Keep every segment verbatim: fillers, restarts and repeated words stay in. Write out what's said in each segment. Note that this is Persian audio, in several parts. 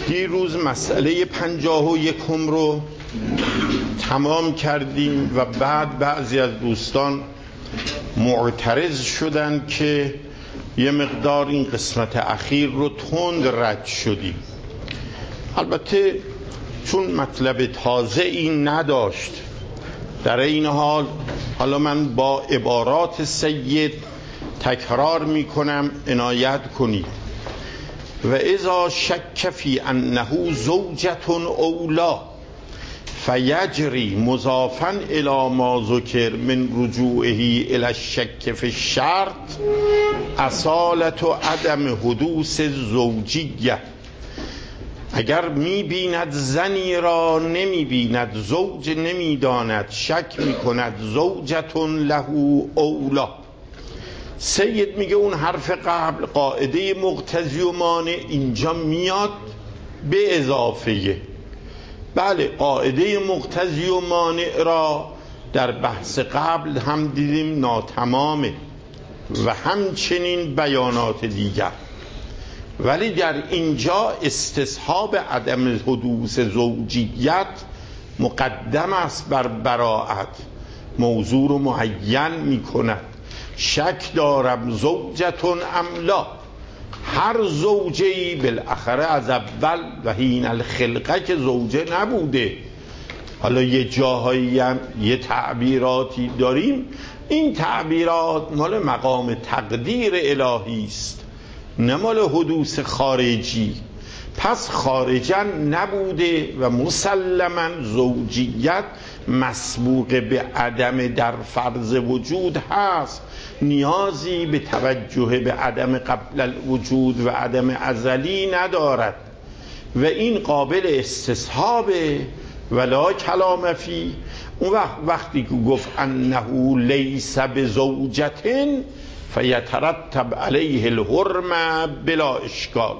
دیروز مسئله پنجاه و یکم رو تمام کردیم و بعد بعضی از دوستان معترض شدن که یه مقدار این قسمت اخیر رو تند رد شدیم. البته چون مطلب تازه این نداشت، در این حال حالا من با عبارات سید تکرار می کنم، عنایت کنید. و اذا شک فی انه زوجة اولا فیجری مضافا الی ما ذکر من رجوعه الی الشک فی الشرط اصالت و عدم حدوث زوجیه. اگر می بیند زنی را نمی بیند زوج، نمی داند، شک می کند زوجتون له اولا. سید میگه اون حرف قبل قاعده مقتضی و مانع اینجا میاد به اضافه. بله، قاعده مقتضی و مانع را در بحث قبل هم دیدیم ناتمامه و همچنین بیانات دیگر، ولی در اینجا استصحاب عدم حدوث زوجیت مقدم است بر براءت. موضوع رو معین می کند. شک دارم زوجتون ام لا، هر زوجه‌ای بالاخره از اول و حین الخلقه که زوجه نبوده. حالا یه جاهایی هم یه تعبیراتی داریم، این تعبیرات مال مقام تقدیر الهی است، نه مال حدوث خارجی. پس خارجا نبوده و مسلما زوجیت مسبوق به عدم در فرض وجود هست، نیازی به توجه به عدم قبل الوجود و عدم ازلی ندارد و این قابل استصحابه ولا کلام فی. اون وقت وقتی که گفت انه لیس بزوجتن فیترتب علیه الحرمه بلا اشکال.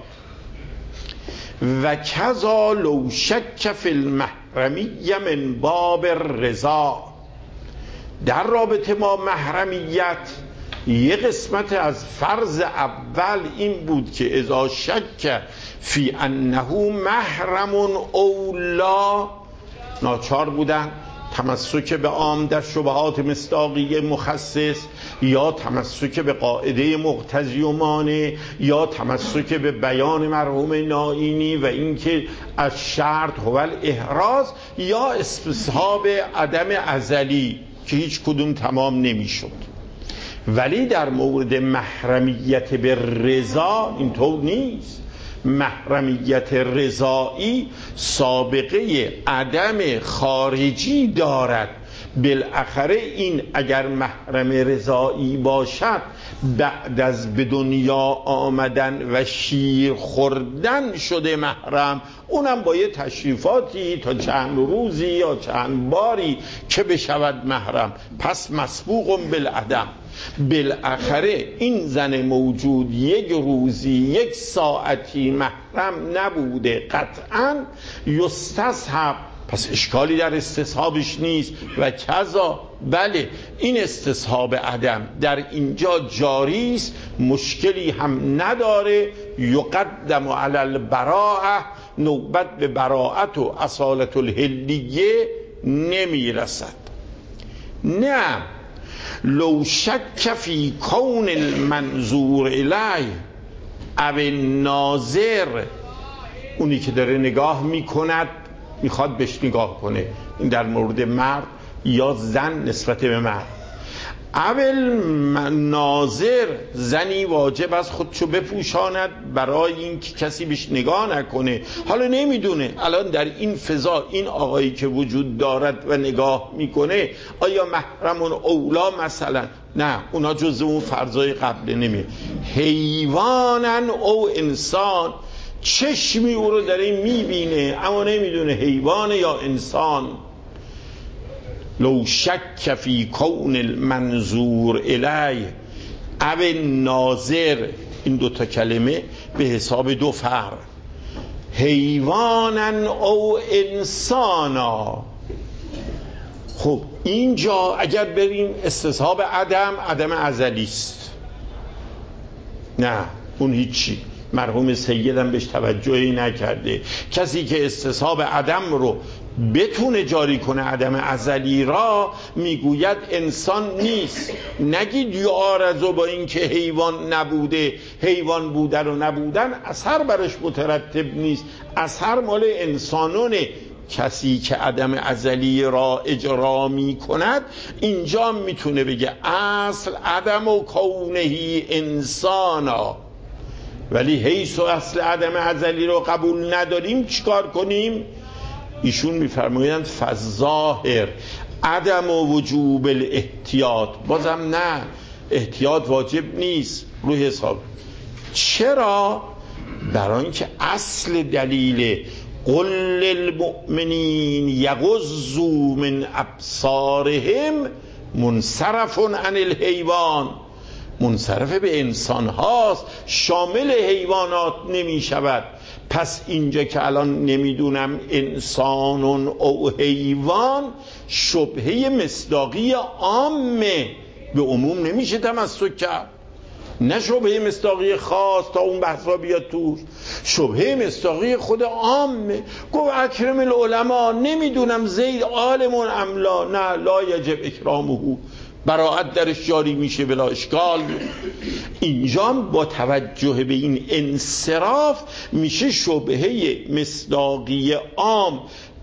و کذا لو شک فی المحرمیه من باب الرضا. در رابطه با محرمیت یه قسمت از فرض اول این بود که اذا شک فی انه محرم اولا، ناچار بودن تمسک به عام در شبهات مصداقی مخصص، یا تمسک به قاعده مقتضی و مانع، یا تمسک به بیان مرحوم نائینی و اینکه از شرط هو الاحراز، یا استصحاب عدم ازلی که هیچ کدوم تمام نمیشد. ولی در مورد محرمیت به رضا اینطور نیست. محرمیت رضایی سابقه عدم خارجی دارد. بالاخره این اگر محرم رضایی باشد، بعد از به دنیا آمدن و شیر خوردن شده محرم، اونم با یه تشریفاتی تا چند روزی یا چند باری که بشود محرم، پس مسبوق بالعدم. بالاخره این زن موجود یک روزی یک ساعتی محرم نبوده قطعا یستصحب، پس اشکالی در استصحابش نیست. و کذا، بله این استصحاب عدم در اینجا جاری است، مشکلی هم نداره. یقدم علی البراءه، نوبت به براءت و اصالت الحلیه نمی رسد. نه، لو شک فی کون المنظور الیه او ناظر، اونی که داره نگاه میکند میخواد بهش نگاه کنه، این در مورد مرد یا زن نسبت به مرد. اول ناظر، زنی واجب از خودشو بپوشاند برای این که کسی بهش نگاه نکنه. حالا نمیدونه الان در این فضا این آقایی که وجود دارد و نگاه میکنه آیا محرم اولا مثلا؟ نه، اونا جزء اون فرضای قبل نمیه. حیوانن او انسان، چشمی او رو داره میبینه اما نمیدونه حیوان یا انسان. لو شک فی کون المنظور الیه او ناظر، این دوتا کلمه به حساب دو فرق، حیوانن او انسانا. خب اینجا اگر بریم استصحاب عدم، عدم ازلی است، نه اون هیچی، مرحوم سیدم بهش توجهی نکرده. کسی که استصحاب عدم رو بتونه جاری کنه، عدم ازلی را، میگوید انسان نیست. نگید یعارض، با این که حیوان نبوده، حیوان بودن و نبودن اثر برش مترتب نیست، اثر مال انسانونه. کسی که عدم ازلی را اجرا می کند اینجا میتونه بگه اصل عدم و کونهی انسانا، ولی حیث و اصل عدم ازلی رو قبول نداریم چیکار کنیم؟ ایشون میفرمایند فظاهر عدم و وجوب الاحتیاط. بازم نه، احتیاط واجب نیست رو حساب. چرا؟ برای اینکه اصل دلیل قل للمؤمنین یغضوا من ابصارهم منصرف عن الحیوان، منصرف به انسان هاست، شامل حیوانات نمی شود. پس اینجا که الان نمیدونم انسان او حیوان، شبهه مصداقی عامه، به عموم نمیشه تمسک کرد، نه شبهه مصداقی خاص تا اون بحثا بیاد توش، شبهه مصداقی خود عامه. گفت اکرم العلماء، نمیدونم زید عالم ام لا، نه لا یجب اکرامه، براعت درش جاری میشه بلا اشکال. اینجا با توجه به این انصراف میشه شبهه مصداقی عام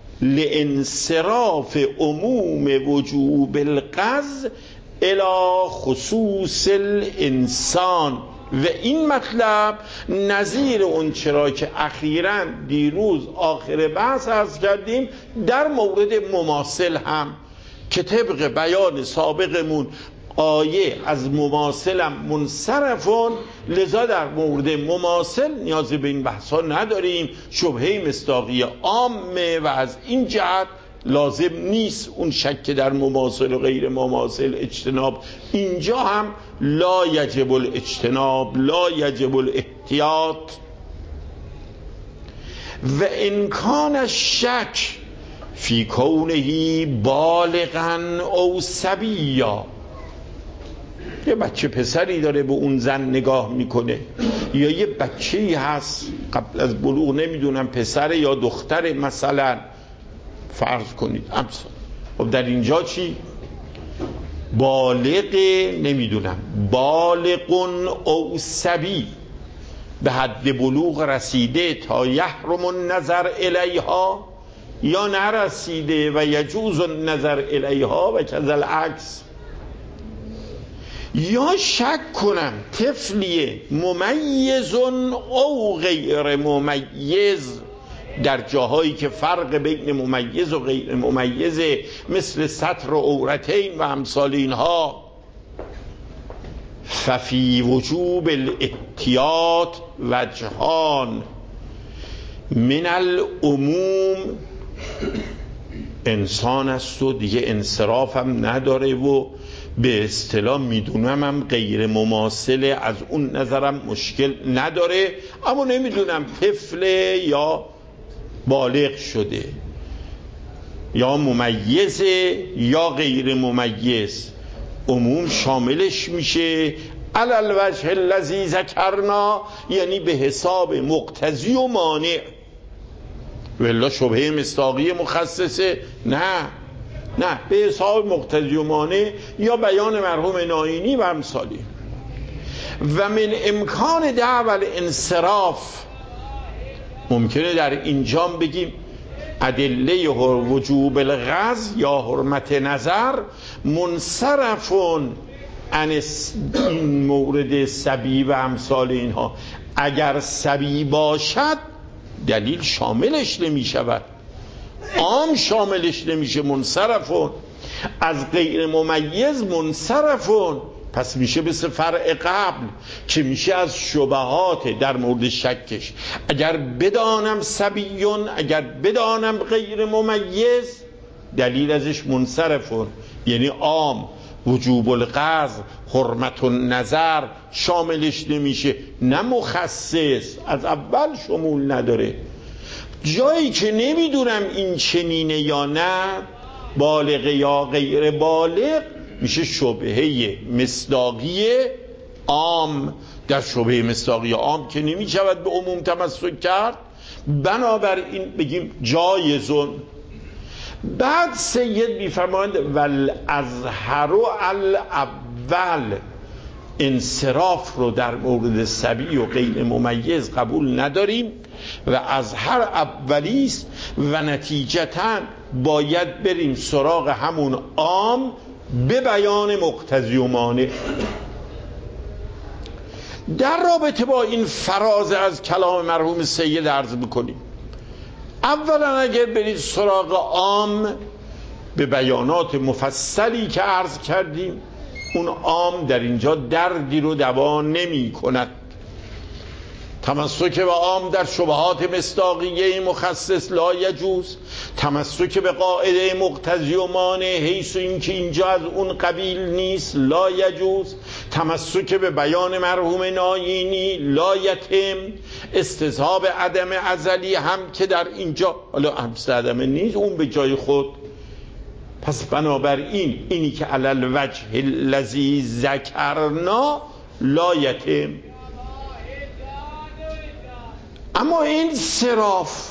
لانصراف عموم وجوب القض الی خصوص الانسان. و این مطلب نظیر اون چرا که اخیراً دیروز آخر بحث عرض کردیم در مورد مماثل هم، که طبق بیان سابقمون آیه از مماثلم منصرفون، لذا در مورد مماثل نیازی به این بحثا نداریم، شبهه مصداقی عامه و از این جهت لازم نیست اون شک در مماثل و غیر مماثل اجتناب. اینجا هم لا یجب الاجتناب، لا یجب الاحتیاط. و امکان الشک فی کونه بالغا او صبیا، یه بچه پسری داره به اون زن نگاه میکنه، یا یه بچه‌ای هست قبل از بلوغ، نمیدونم پسر یا دختر مثلا، فرض کنید امثال. خب در اینجا چی؟ بالغ، نمیدونم بالغون او صبی، به حد بلوغ رسیده تا یحرم النظر الیها، یا نرسیده و یجوز النظر الیها و کذا العکس. یا شک کنم طفلی ممیز او غیر ممیز، در جاهایی که فرق بین ممیز و غیر ممیز، مثل سطر و عورتین و امثال اینها. ففی وجوب الاحتیاط وجهان، من العموم انسان است و دیگه انصراف هم نداره و به اصطلاح میدونم هم غیر مماثله، از اون نظرم مشکل نداره، اما نمیدونم طفل یا بالغ شده یا ممیزه یا غیر ممیز، عموم شاملش میشه علی الوجه الذی ذکرنا، یعنی به حساب مقتضی و مانع. ولی شبهه مصداقی مخصصه؟ نه نه، به حساب مقتضی و مانع یا بیان مرحوم ناینی و امثالی. و من امکان دعوی انصراف، ممکنه در اینجا بگیم ادله وجوب الغض یا حرمت نظر منصرفون عن این مورد صبی و امثال اینها. اگر صبی باشد دلیل شاملش نمی شود، عام شاملش نمیشه، منصرفون. از غیر ممیز منصرفون، پس میشه مثل فرع قبل که میشه از شبهات در مورد شکش. اگر بدانم صبیون، اگر بدانم غیر ممیز، دلیل ازش منصرفون، یعنی عام. وجوب القض، حرمت النظر شاملش نمیشه، نه مخصص، از اول شمول نداره. جایی که نمیدونم این چنینه یا نه، بالغ یا غیر بالغ، میشه شبهه مصداقی عام. در شبهه مصداقی عام که نمی شود به عموم تمسک کرد، بنابراین بگیم جایزون. بعد سید میفرمایند والازهر الاول، انصراف رو در مورد صبی و غیر ممیز قبول نداریم و ازهر اولیست و نتیجتاً باید بریم سراغ همون عام به بیان مقتضی و مانع. در رابطه با این فراز از کلام مرحوم سید عرض بکنیم، اولا اگر برید سراغ عام به بیانات مفصلی که عرض کردیم، اون عام در اینجا دردی رو دوا نمی کند. تمسک به عام در شبهات مصداقیه مخصص لا یجوز، تمسک به قاعده مقتضی و مانع حیث اینکه اینجا از اون قبیل نیست لا یجوز، تمسک به بیان مرحوم ناینی لا یتم، استصحاب عدم ازلی هم که در اینجا حالا همست عدم نیست، اون به جای خود. پس بنابراین اینی که علل وجه الذی ذکرنا لا یتم. اما این انصراف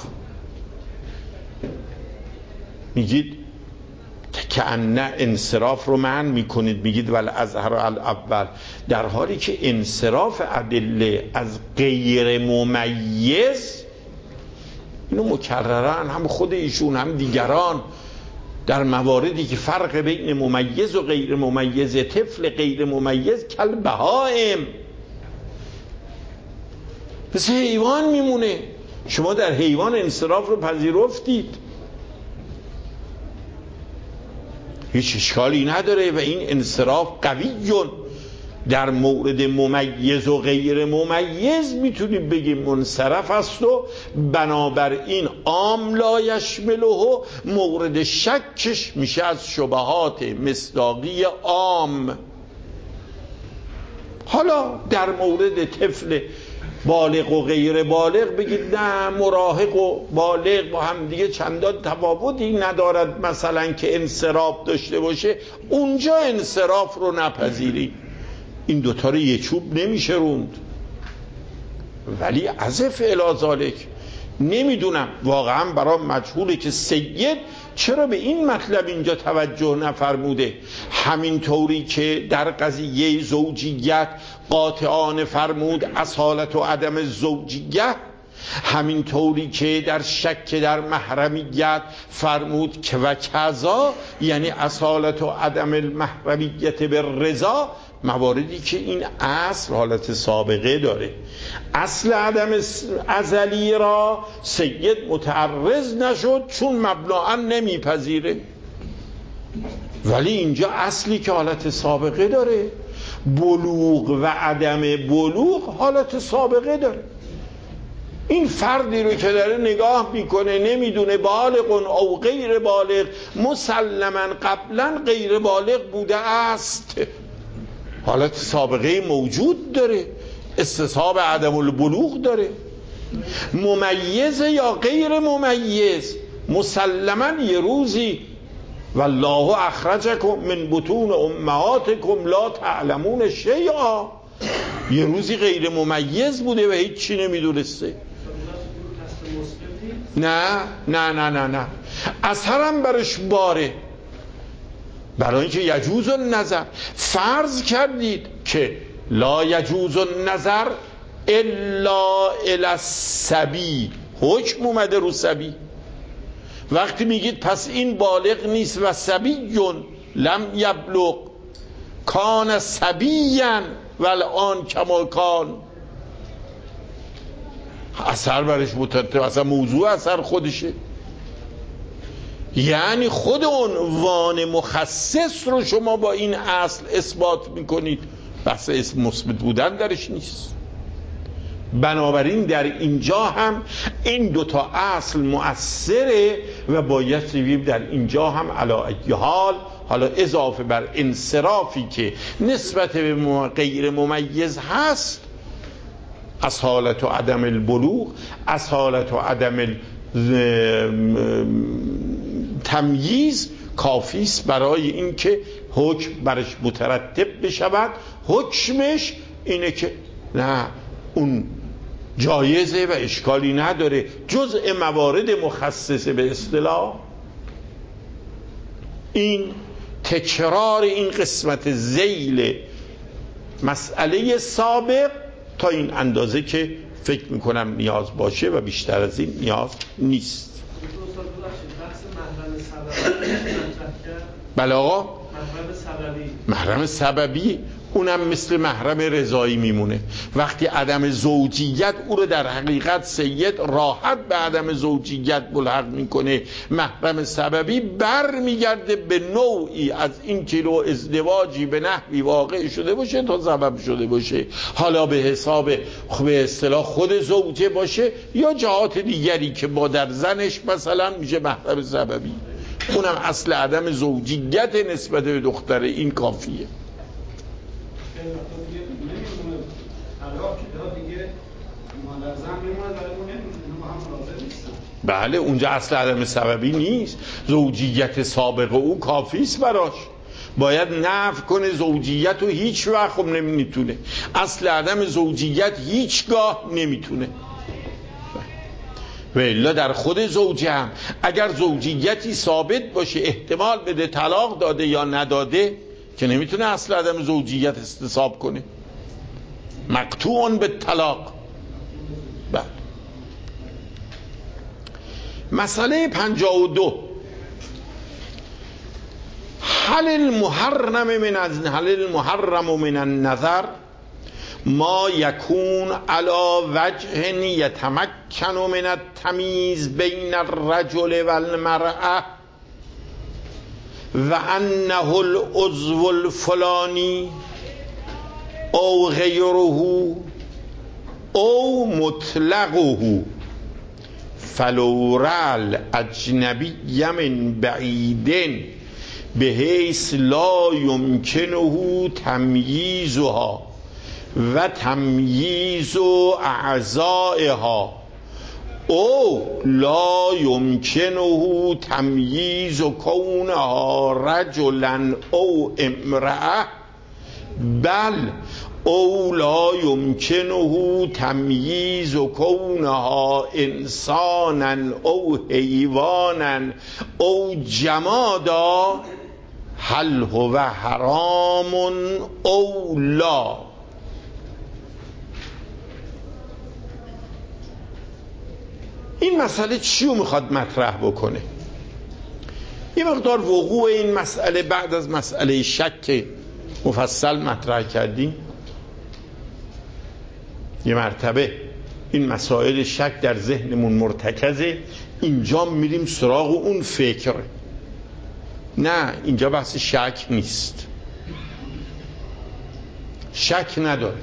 میگید که نه انصراف رو معنی میکنید، میگید ول ازهر الاول، در حالی که انصراف ادله از غیر ممیز، اینو مکررن هم خود ایشون هم دیگران در مواردی که فرق بین ممیز و غیر ممیز، طفل غیر ممیز کل بهائم، مثل حیوان میمونه. شما در حیوان انصراف رو پذیرفتید، هیچ اشکالی نداره و این انصراف قویون. در مورد ممیز و غیر ممیز میتونیم بگیم منصرف است و بنابراین عام لا یشمله، مورد شکش میشه از شبهات مصداقی عام. حالا در مورد طفل بالغ و غیر بالغ بگید نه، مراهق و بالغ با هم دیگه چندان تفاوتی ندارد، مثلا که انصراف داشته باشه، اونجا انصراف رو نپذیریم. این دوتا رو یه چوب نمیشه روند. ولی عزف الی ذالک نمیدونم، واقعا برام مجهوله که سید چرا به این مطلب اینجا توجه نفرموده. همین طوری که در قضیه زوجیت قاطعانه فرمود اصالت و عدم زوجیت، همین طوری که در شک در محرمیت فرمود که و کذا، یعنی اصالت و عدم المحرمیت به رضا، مواردی که این اصل حالت سابقه داره. اصل عدم ازلی را سید متعرض نشد چون مبناً نمیپذیره، ولی اینجا اصلی که حالت سابقه داره، بلوغ و عدم بلوغ حالت سابقه داره. این فردی رو که داره نگاه میکنه نمیدونه بالغ او غیر بالغ، مسلما قبلا غیر بالغ بوده است، حالت سابقه موجود داره، استصحاب عدم البلوغ داره. ممیز یا غیر ممیز، مسلما یه روزی والله اخرجکم من بطون امهاتکم لا تعلمون شیئا، یه روزی غیر ممیز بوده و هیچ چی نمیدونسته. نه نه نه نه نه اثرم برش باره، برای اینکه یجوز النظر. فرض کردید که لا یجوز النظر الا الی الصبی، حکم اومده رو صبی. وقتی میگید پس این بالغ نیست و صبیون لم یبلغ کان صبیاً والآن کما کان، اثر برش مترتب، اصلا موضوع اثر خودشه. یعنی خود عنوان مخصص رو شما با این اصل اثبات میکنید، بحث اسم مثبت بودن درش نیست. بنابراین در اینجا هم این دوتا اصل مؤثره و باید سویم در اینجا هم علی ای حال، حالا اضافه بر انصرافی که نسبت به غیر ممیز هست، اصالت و عدم البلوغ، اصالت و عدم تمییز کافی است برای اینکه حکم برش مترتب بشود. حکمش اینه که نه اون جایزه و اشکالی نداره. جزء موارد مخصصه به اصطلاح این تکرار این قسمت ذیل مسئله سابق تا این اندازه که فکر میکنم نیاز باشه و بیشتر از این نیاز نیست. بله آقا، محرم سببی اونم مثل محرم رضایی میمونه. وقتی عدم زوجیت او رو در حقیقت سید راحت به عدم زوجیت ملحق میکنه، محرم سببی بر میگرده به نوعی از این که رو ازدواجی به نحوی واقع شده باشه تا سبب شده باشه، حالا به حساب به اصطلاح خود زوجه باشه یا جهات دیگری که با در زنش مثلا میشه محرم سببی. اونم اصل عدم زوجیت نسبت به دختر این کافیه. بله اونجا اصل عدم سببی نیست، زوجیت سابق او کافیست براش، باید نفی کنه زوجیت رو هیچ وقت خب نمیتونه، اصل عدم زوجیت هیچگاه نمیتونه. و الا در خود زوجه هم اگر زوجیتی ثابت باشه احتمال بده طلاق داده یا نداده که نمیتونه اصل عدم زوجیت استصحاب کنه، مقطوع به طلاق. بله. مسئله پنجاه و دو، هل المحرم من از هل المحرم من النظر ما یکون علی وجه یتمکن من التمییز بین الرجل و المرأة و انه العضو الفلانی او غیره او مطلقه فلو رأى الاجنبی من بعید بحیث لا یمکنه تمییزها و تمییز اعضائها او لا یمکنه تمییز کونها رجلا او امرأة بل او لا یمکنه تمییز کونها انسانا او حیوانا او جمادا هل هو حرام او لا. این مسئله چی رو میخواد مطرح بکنه؟ یه مقدار وقوع این مسئله بعد از مسئله شک مفصل مطرح کردیم. یه مرتبه این مسائل شک در ذهنمون مرتکزه، اینجا میریم سراغ اون فکر. نه اینجا بحث شک نیست، شک نداره،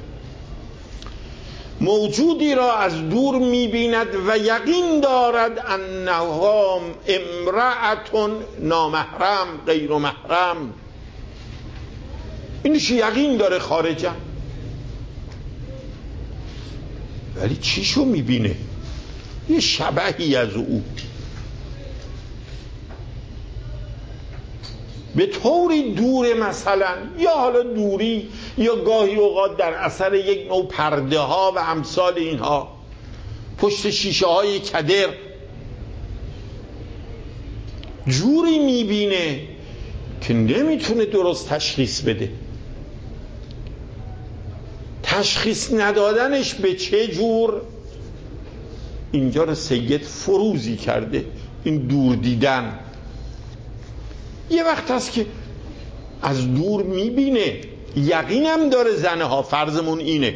موجودی را از دور میبیند و یقین دارد انها امرأة نامحرم غیر محرم، اینش یقین داره خارجه، ولی چیشو میبینه؟ یه شبهی از او، به طوری دوره مثلا، یا حالا دوری یا گاهی اوقات در اثر یک نوع پرده ها و امثال اینها، پشت شیشه های کدر جوری میبینه که نمیتونه درست تشخیص بده. تشخیص ندادنش به چه جور؟ اینجا رو سید فروزی کرده، این دور دیدن. یه وقت هست که از دور میبینه، یقینم داره زنه ها، فرضمون اینه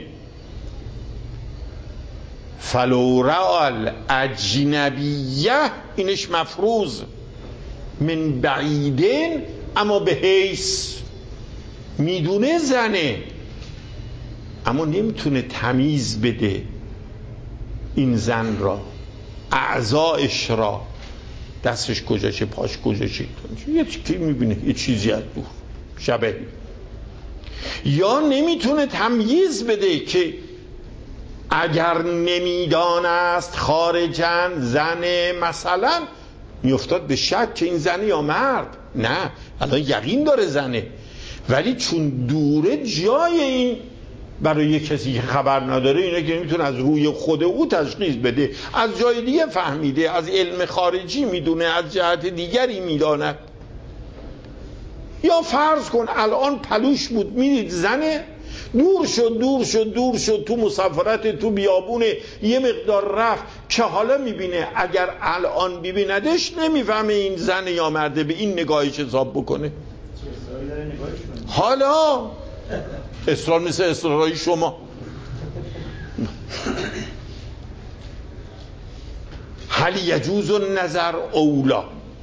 فلو رأى الاجنبیه، اینش مفروض من بعیدن، اما به حیث میدونه زنه اما نمیتونه تمیز بده این زن را، اعضایش را، دستش کجاشه، پاش کجاشه، یه چیزی میبینه، یه چیزی از دور شبهی، یا نمیتونه تمییز بده که اگر نمیدانست خارجن زن مثلا میافتاد به شک که این زنه یا مرد. نه الان یقین داره زنه، ولی چون دوره جای این برای کسی که خبر نداره اینه که میتونه از روی خود او تشخیص بده، از جای دیگه فهمیده، از علم خارجی میدونه، از جهت دیگری میداند. یا فرض کن الان پلوش بود، میدید زنه، دور شد دور شد دور شد تو مسافرت تو بیابونه، یه مقدار رفت که حالا میبینه اگر الان ببیندش نمیفهمه این زن یا مرده، به این نگاهش حساب بکنه. حالا اصرار مثل اصرارهای شما. هل یجوز النظر اولا،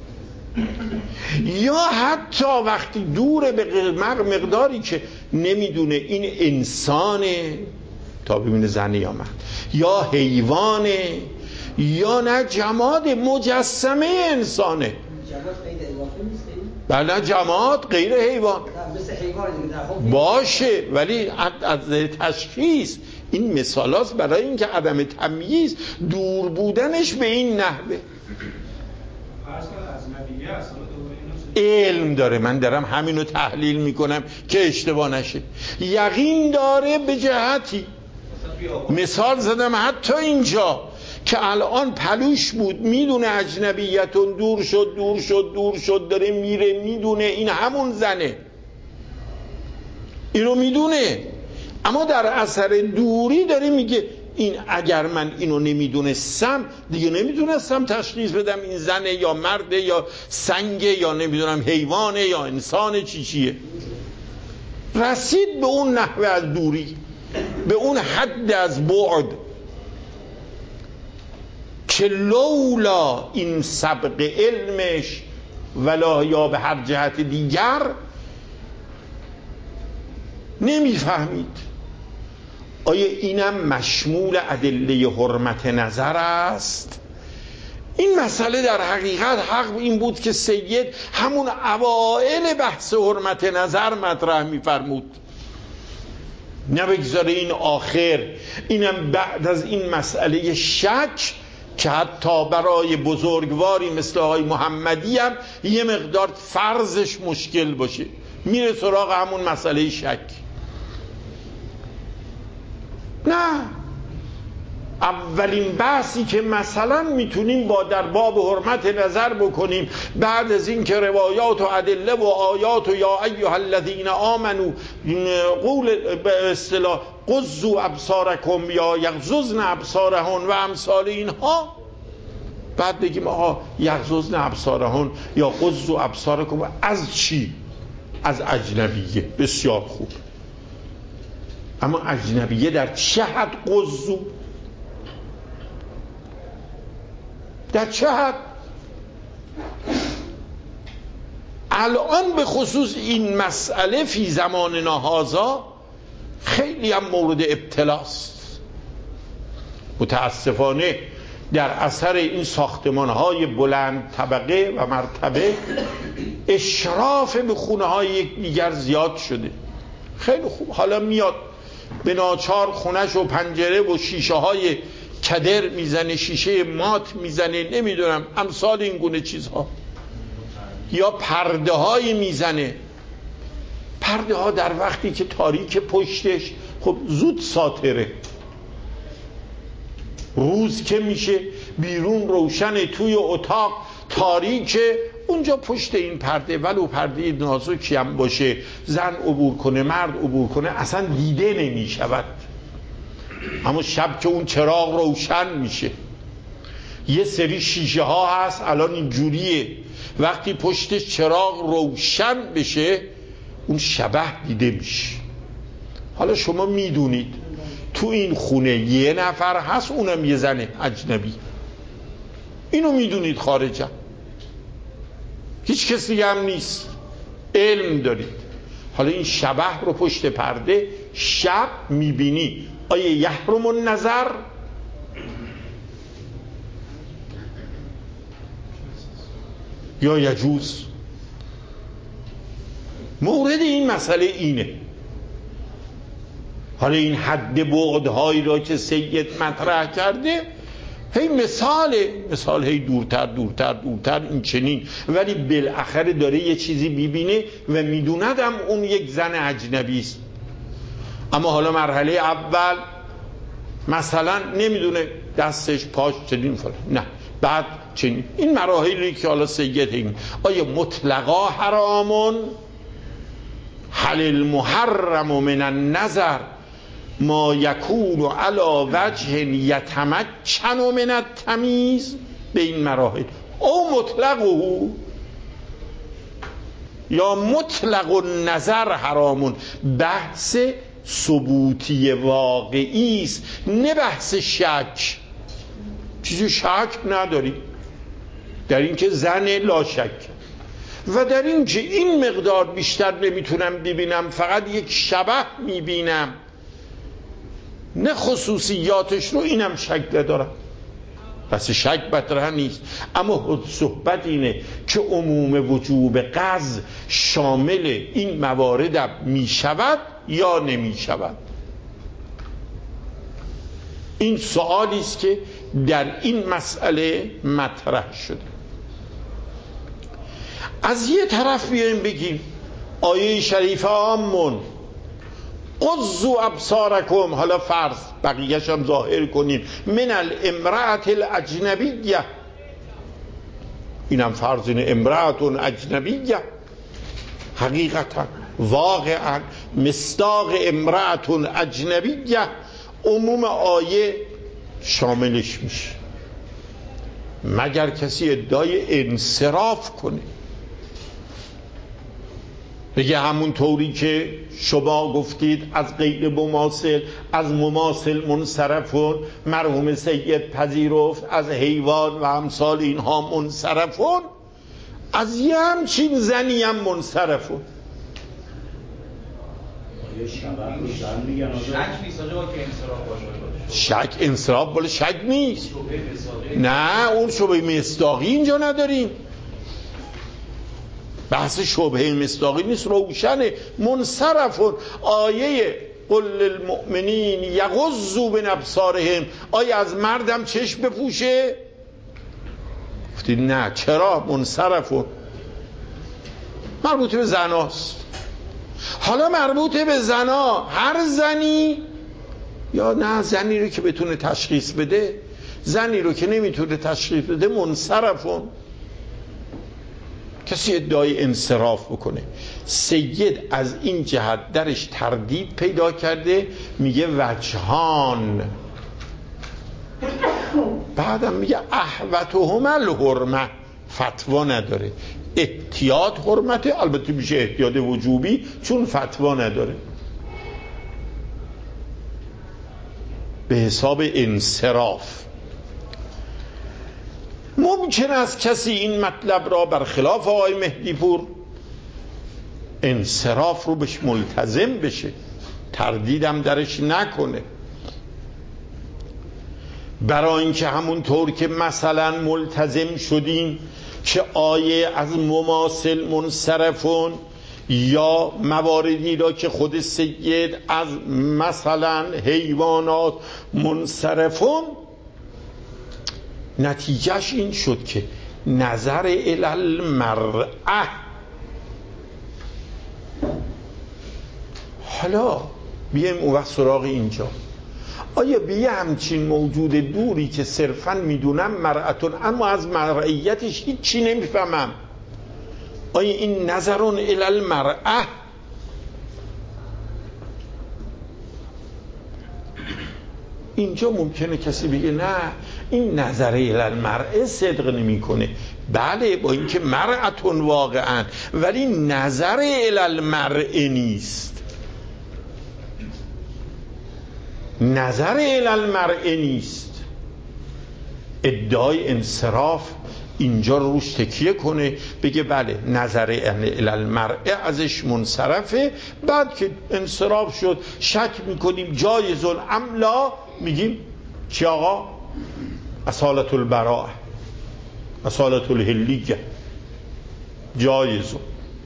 یا حتی وقتی دوره به مقداری که نمیدونه این انسانه تا ببینه زنه یا مرد، یا حیوانه، یا نه جماد مجسمه انسانه. جماد غیر اضافه نیست؟ بله جماد غیر حیوان باشه، ولی از تشخیص این مثالاست برای اینکه عدم تمییز دور بودنش به این نحوه. علم داره، من دارم همینو تحلیل میکنم که اشتباه نشه. یقین داره به جهتی، مثال زدم حتی اینجا که الان پلوش بود، میدونه اجنبیتون، دور شد دور شد دور شد داره میره، میدونه این همون زنه، اینو میدونه، اما در اثر دوری داره میگه این اگر من اینو نمیدونستم دیگه نمیدونستم تشخیص بدم این زنه یا مرده یا سنگه یا نمیدونم حیوانه یا انسانه چی چیه. رسید به اون نحوه از دوری، به اون حد از بعد که لولا این سبق علمش ولا یا به هر جهت دیگر نمیفهمید. آیا اینم مشمول ادله حرمت نظر است؟ این مسئله در حقیقت حق این بود که سید همون اوائل بحث حرمت نظر مطرح می‌فرمود، نه بگذاره این آخر. اینم بعد از این مسئله شک که حتی برای بزرگواری مثل آقای محمدی هم یه مقدار فرضش مشکل باشه، میره سراغ همون مسئله شک. نه، اولین بحثی که مثلا میتونیم با در باب حرمت نظر بکنیم بعد از این که روایات و ادله و آیات و یا ایها الذین آمنوا قول به اصطلاح قضوا ابصارکم یا یغضضن ابصارهن و امثال اینها، بعد بگیم آقا یغضضن ابصارهن یا قضوا ابصارکم از چی؟ از اجنبیه. بسیار خوب، اما اجنبیه در چه حد قضو؟ در چه حد؟ الان به خصوص این مسئله فی زماننا هذا خیلی هم مورد ابتلاست. متاسفانه در اثر این ساختمان‌های بلند طبقه و مرتبه اشراف به خونه‌های یکدیگر زیاد شده. خیلی خوب، حالا میاد به ناچار خونش و پنجره و شیشه های کدر میزنه، شیشه مات میزنه، نمیدونم امثال این گونه چیزها، یا پرده های میزنه. پرده ها در وقتی که تاریک پشتش خب زود ساتره، روز که میشه بیرون روشن، توی اتاق تاریکه، اونجا پشت این پرده ولو پرده نازکی هم باشه زن عبور کنه مرد عبور کنه اصلا دیده نمی شود. اما شب که اون چراغ روشن میشه، یه سری شیشه ها هست الان اینجوریه، وقتی پشتش چراغ روشن بشه اون شبح دیده میشه. حالا شما میدونید تو این خونه یه نفر هست، اونم یه زن اجنبی، اینو میدونید، خارجه هیچ کسی هم نیست، علم دارید. حالا این شبح رو پشت پرده شب میبینی، آیا یحرم النظر؟ یا یجوز؟ مورد این مسئله اینه. حالا این حد بعدهایی را که سید مطرح کرده هی مثاله، مثال هی دورتر دورتر دورتر این چنین، ولی بالاخره داره یه چیزی ببینه و میدوندم اون یک زن اجنبی است. اما حالا مرحله اول مثلا نمیدونه دستش پاش چنین فلان، نه بعد چنین. این مراحلی که حالا سید آیا مطلقا حرامون؟ هل المحرم من النظر ما یکون علی وجه یتمکن من التمییز؟ به این مراحل او مطلقه یا مطلق النظر حرامون. بحث ثبوتی واقعی است، نه بحث شک. چیزی شک نداری در این که زن لا شک و در این که این مقدار بیشتر نمیتونم ببینم، فقط یک شبه میبینم، نه خصوصیاتش رو، اینم شک ندارم، پس شک مطرح نیست. اما صحبت اینه که عموم وجوب قض شامل این موارد می شود یا نمی شود. این سوالی است که در این مسئله مطرح شده. از یه طرف بیایم بگیم آیه شریفه آمون قضوا ابصارکم، حالا فرض بقیه‌اش هم ظاهر کنیم، من الامرأة الاجنبیه، اینم فرض اینه امرأة اجنبیه، حقیقتا واقعا مصداق امرأة اجنبیه عموم آیه شاملش میشه، مگر کسی ادعای انصراف کنه، بگه همون طوری که شما گفتید از غیر مماثل، از مماثل منصرفون، مرحوم سید پذیرفت، از حیوان و امثال اینها منصرفون، از یه همچین زنی هم منصرفون. شک انصراف بالا شک نیست، نه اون شبهه مصداقی اینجا نداریم، بحث شبهه مصداقی نیست، روشنه منصرفون. آیه قل للمؤمنین یغضوا من ابصارهم، آیه از مردم چشم بپوشه؟ گفتید نه، چرا؟ منصرفون مربوط به زناست. حالا مربوط به زنا هر زنی یا نه زنی رو که بتونه تشخیص بده؟ زنی رو که نمیتونه تشخیص بده منصرفون. کسی ادعای انصراف بکنه، سید از این جهت درش تردید پیدا کرده، میگه وجهان، بعدم میگه احوتهم الحرمه، فتوا نداره، احتیاط حرمته، البته میشه احتیاط وجوبی چون فتوا نداره، به حساب انصراف. ممکن است کسی این مطلب را برخلاف آقای مهدی پور انصراف رو بهش ملتزم بشه، تردیدم درش نکنه، برای اینکه همونطور که مثلا ملتزم شدیم که آیه از مماثل منصرفون یا مواردی را که خود سید از مثلا حیوانات منصرفون، نتیجهش این شد که نظر الی المرأه. حالا بیایم اون وقت سراغ اینجا، آیا به یه همچین موجود دوری که صرفاً میدونم مرأتون اما از مرئیتش هیچ چی نمیفهمم، آیا این نظرون الی المرأه؟ اینجا ممکنه کسی بگه نه این نظر الی المرأه صدق نمی کنه. بله با اینکه مرأتون واقعا، ولی نظر الی المرأه نیست، نظر الی المرأه نیست. ادعای انصراف اینجا روش تکیه کنه، بگه بله نظر الی المرأه ازش منصرفه، بعد که انصراف شد شک میکنیم جایزون ام لا، میگیم چی آقا؟ اصالت البراءه، اصالت الحلیه، جایزون.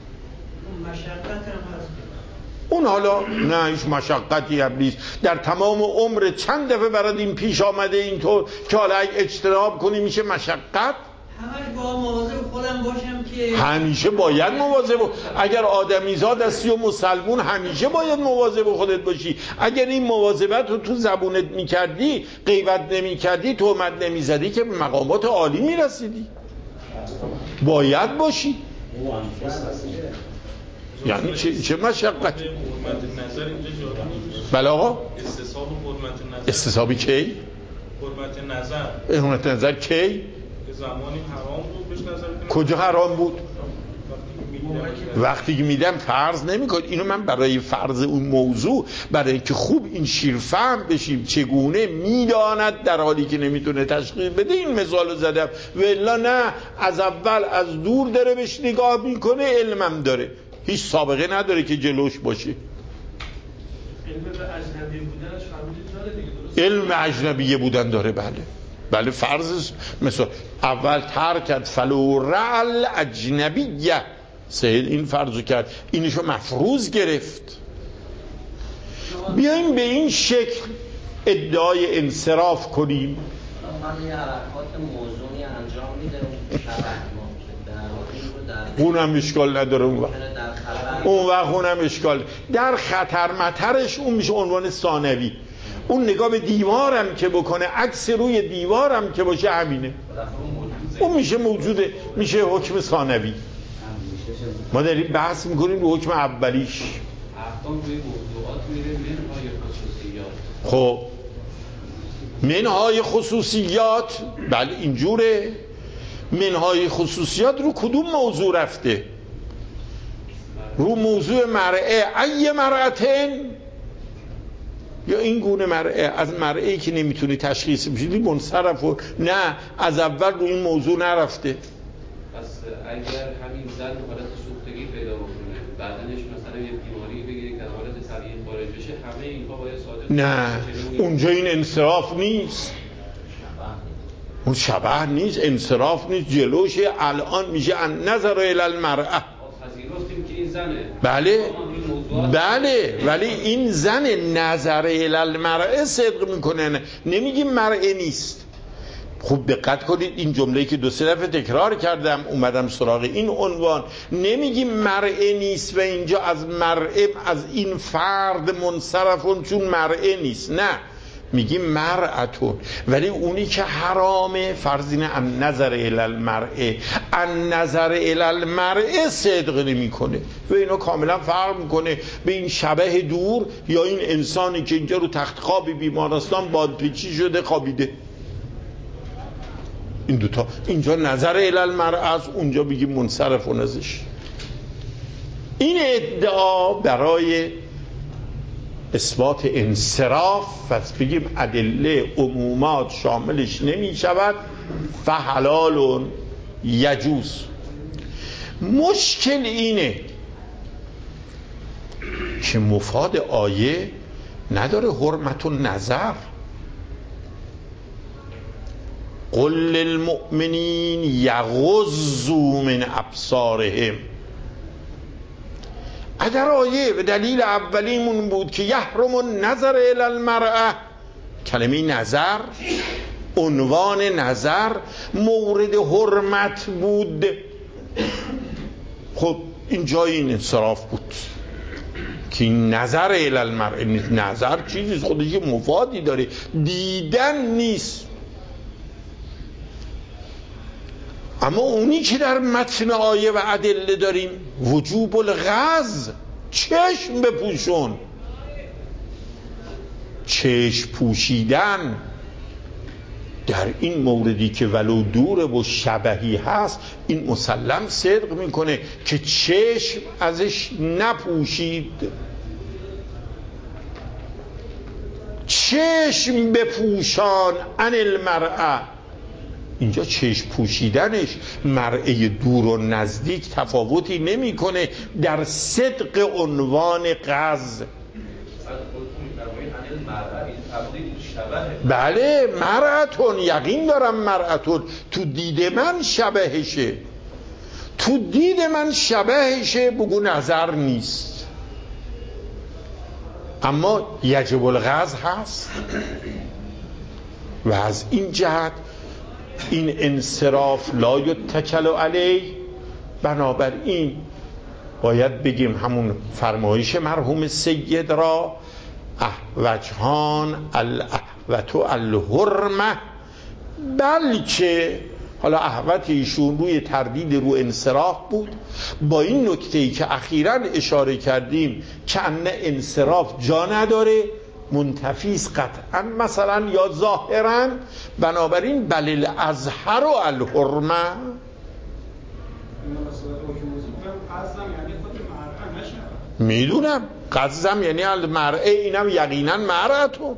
اون حالا نه هیچ مشقتی هم نیست، در تمام عمر چند دفعه برات این پیش آمده اینطور که حالا اگه اجتناب کنی میشه مشقت؟ همش با مواظب خودت خودم باشم که همیشه باید مواظب. اگر آدمیزاد هستی و مسلمون همیشه باید مواظب خودت باشی. اگر این مواظبت رو تو زبونت میکردی، غیبت نمیکردی، تهمت نمیزدی، که به مقامات عالی میرسیدی. باید باشی. یعنی چه, چه مشقتی؟ بله آقا؟ استصحاب حرمت نظر. استصحابی کی؟ حرمت نظر. حرمت نظر کی؟ که زمانی حرام بود بهش نظر کنید. کجا حرام بود؟ وقتی وقتی که میدم فرض نمیکنید. اینو من برای فرض اون موضوع، برای اینکه خوب این شیر فهم بشیم چگونه میداند در حالی که نمیتونه تشخیص بده، این مثالو زدم. و الا نه، از اول از دور داره بهش نگاه میکنه، علمم داره، هیچ سابقه نداره که جلوش باشه. علم به اجنبی بودنش فرمودید داره دیگه، درست؟ علم اجنبیه بودن داره، بله بله. فرض مثلا اول ترکت فلو رعل اجنبیه، سید این فرضو کرد، اینشو مفروض گرفت. بیاییم به این شکل ادعای انصراف کنیم. من یه حرکات موضوعی انجام میده و اونم اشکال نداره. اون وقت اون وقت اونم اشکال در خطر مطرش اون میشه عنوان ثانوی. اون نگاه به دیوارم که بکنه، عکس روی دیوارم که باشه، همینه، اون میشه موجوده، میشه حکم ثانوی. ما داریم بحث میکنیم رو حکم اولیش. احکام روی موضوعات میره منهای خصوصیات. خب منهای خصوصیات، بله اینجوره. منهای خصوصیات رو کدوم موضوع رفته؟ رو موضوع مرعه، ای مرعتن، یا این گونه مرعه، از مرعه‌ای که نمیتونی تشخیص بدی منصرف، و نه از اول رو این موضوع نرفته. پس اگر همین زن حالت سوختگی پیدا بکنه، بعدنش مثلا یه بیماری بگیره که حالت طبیعی خارج بشه، همه اینها باید صادق نه، اونجا این انصراف نیست، اون شبه نیست، انصراف نیست، جلوشه. الان میشه ان نظر الی المرأه. پذیرفتیم که این زنه، بله بله، ولی این زن نظر الی المرأه صدق میکنه، نمیگیم مرأه نیست. خوب دقت کنید، این جمله‌ای که دو سه دفعه تکرار کردم، اومدم سراغ این عنوان، نمیگیم مرعه نیست و اینجا از مرعه، از این فرد منصرفون چون مرعه نیست، نه، میگیم مرعتون. ولی اونی که حرامه فرضینه ان نظر الی المرعه، ان نظر الی المرعه صدق نمیکنه و اینو کاملا فرق میکنه به این شبه دور یا این انسانی که اینجا رو تخت خواب بیمارستان بادپیچی شده خوابیده. این دوتا، اینجا نظر الی المرأه است، اونجا بگیم منصرفون ازش. این ادعا برای اثبات انصراف، پس بگیم ادله عمومات شاملش نمی شود، فحلال یجوز. مشکل اینه که مفاد آیه نداره حرمت النظر. قل للمؤمنین یغضوا من ابصارهم. اگر آیه به دلیل اولیمون بود که یحرم النظر الی المرأه، کلمه نظر، عنوان نظر مورد حرمت بود، خب این جای این انصراف بود که این نظر الی المرأه، نظر چیزی خودش یه مفادی داره، دیدن نیست. اما اونی که در متن آیه و ادله داریم، وجوب الغض، چشم بپوشون، چشم پوشیدن در این موردی که ولو دوره و شبهی هست، این مسلم صدق میکنه که چشم ازش نپوشید. چشم بپوشان عن المرأه، اینجا چشم پوشیدنش مرعه دور و نزدیک تفاوتی نمیکنه در صدق عنوان غض. بله مرأتون، یقین دارم مرأتون، تو دید من شبهشه، تو دید من شبهشه، بگو نظر نیست، اما یجب الغض هست. و از این جهت این انصراف لا یتکل علیه، بنابراین باید بگیم همون فرمایش مرحوم سید را احوجهان الاحوت الحرمه، بلکه حالا احوت ایشون روی تردید رو انصراف بود، با این نکته‌ای که اخیراً اشاره کردیم که ان انصراف جا نداره، منتفیس قطعا مثلا یا ظاهرا، بنابراین بل الازهر و الحرمه. میدونم قصدم یعنی المرعه، اینم یقینا مرعتون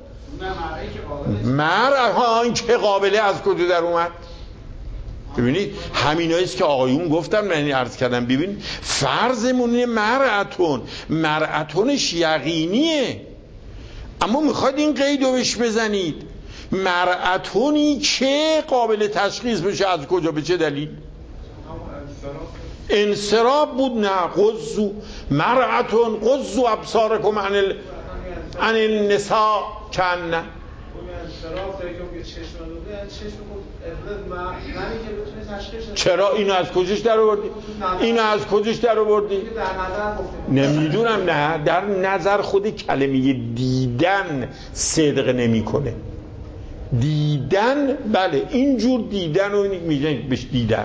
مرعه ها، این که قابله از کجا در اومد؟ ببینید همیناییست که آقایون گفتم، من عرض کردم ببین فرضمون اینه مرعتون، مرعتونش یقینیه، اما میخواید این قیدو بهش بزنید مرعتونی که قابل تشخیص بشه از کجا، به چه دلیل؟ انصراف بود. نه غضوا مرعتون غضوا ابصارکم عن ال... عن النساء کن چرا اینو از کجاش در آوردی؟ اینو از کجاش در آوردی؟ نمیدونم. نه در نظر خود کلمه دیدن صدق نمیکنه. دیدن بله اینجور دیدن رو میگن بهش دیدن،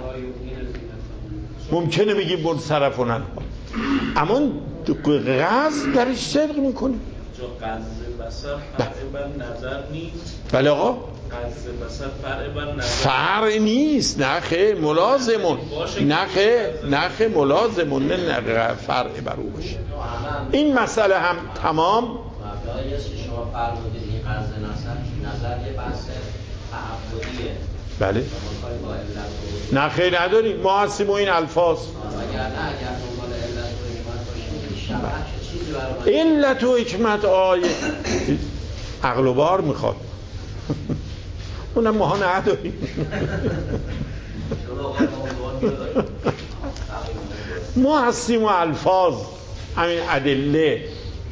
ممکنه بگی منصرفون عنها، اما قصد درش صدق میکنه. قصد بصر فرع بر نظر نیست. بله آقا قصد بصر فرع بر نظر فرع نیست. نه خیر ملازمون، نه خیر نه خیر ملازمون، نه فرع بر او باشه. این مسئله هم تمام. مبنای است که شما فرمودید این قصد نظر نظر یه بحث تعبدیه. بله نه خیر نداریم، ما هستیم و این الفاظ. اگر نه اگر دنبال علت و حکمت باشیم شبه چه چیزی برای علت و حکمت آیه عقل و بار میخواد، اونم ماها نداریم. ما هستیم و الفاظ همین ادله.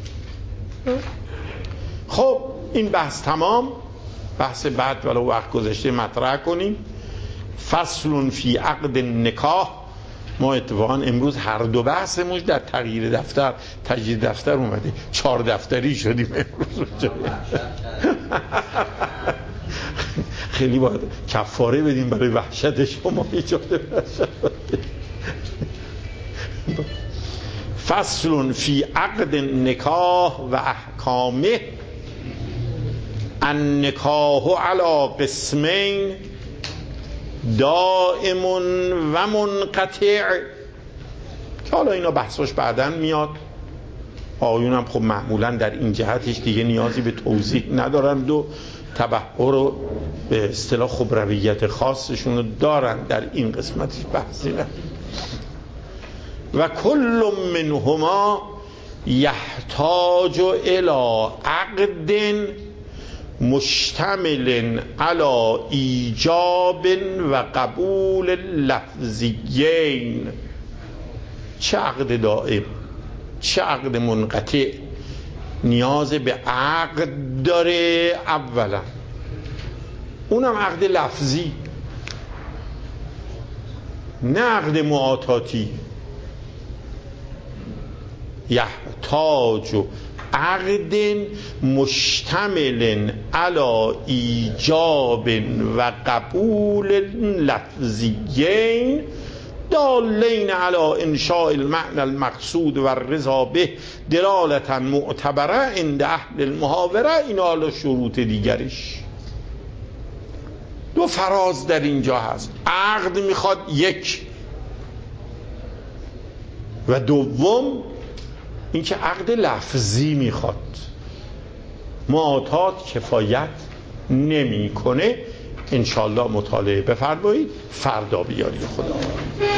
خب این بحث تمام. بحث بعد ولو وقت گذشته مطرح کنیم. فصل فی عقد نکاح. ما اتفاقا امروز هر دو بحثمون در تغییر دفتر تجدید دفتر اومده، چهار دفتری شدیم امروز. خیلی باید کفاره بدیم برای وحشت شما. فصل فی عقد نکاح و احکامه. النکاح علی قسمین دائم و منقطع، که حالا اینا بحثاش بعدن میاد. آقایون هم خب معمولا در این جهتش دیگه نیازی به توضیح ندارند و تبحر و به اصطلاح خبرویت خاصشون رو دارن، در این قسمتش بحثی نه. و کل منهما یحتاج الی عقد مشتمل علی ایجاب و قبول لفظیین. چه عقد دائم چه عقد منقطع نیاز به عقد داره. اولا اونم عقد لفظی، نه عقد معاطاتی. یحتاج عقد مشتمل علی ایجاب و قبول لفظیین دالین علی انشاء المعنى المقصود و الرضا به دلالتا معتبره عند اهل المحاوره. این حالا شروط دیگرش. دو فراز در اینجا هست. عقد میخواد یک، و دوم اینکه عقد لفظی میخواد. معاطات کفایت نمیکنه. انشالله مطالعه بفرمایید. فردا بیاری خدا.